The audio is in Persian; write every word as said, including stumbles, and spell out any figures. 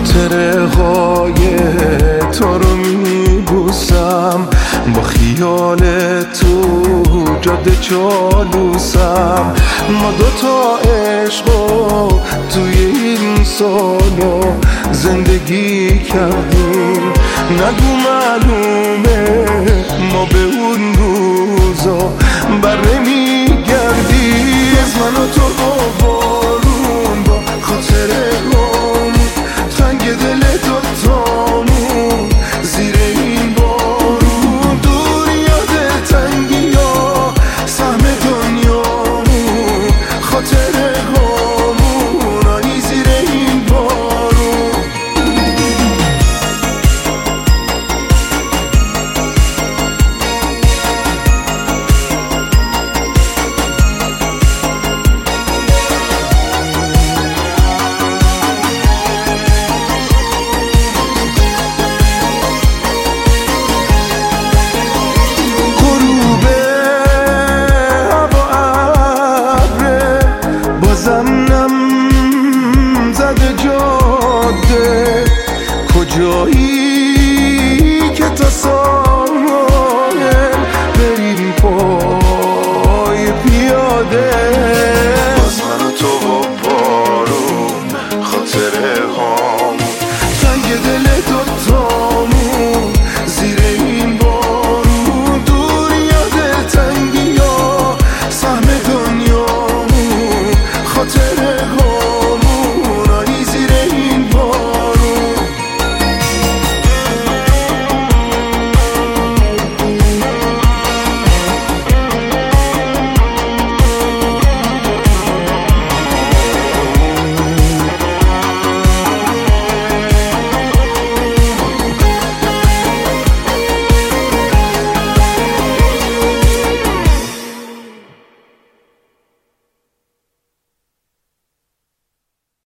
خاطره های تو رو میبوسم، با خیال تو جاده چالوسم. ما دوتا عشقو توی این سالو زندگی کردیم، نگو معلومه ما به اون روزا بر نمیگردیم. از من و تو بارون با خاطره هامون، تنگ دل دوتامون زیر این بارون، دور یاد تنگی ها سهم دنیامون، خاطره هامون آی زیر این بارون. کجایی که تا ساحل بریم پای پیاده،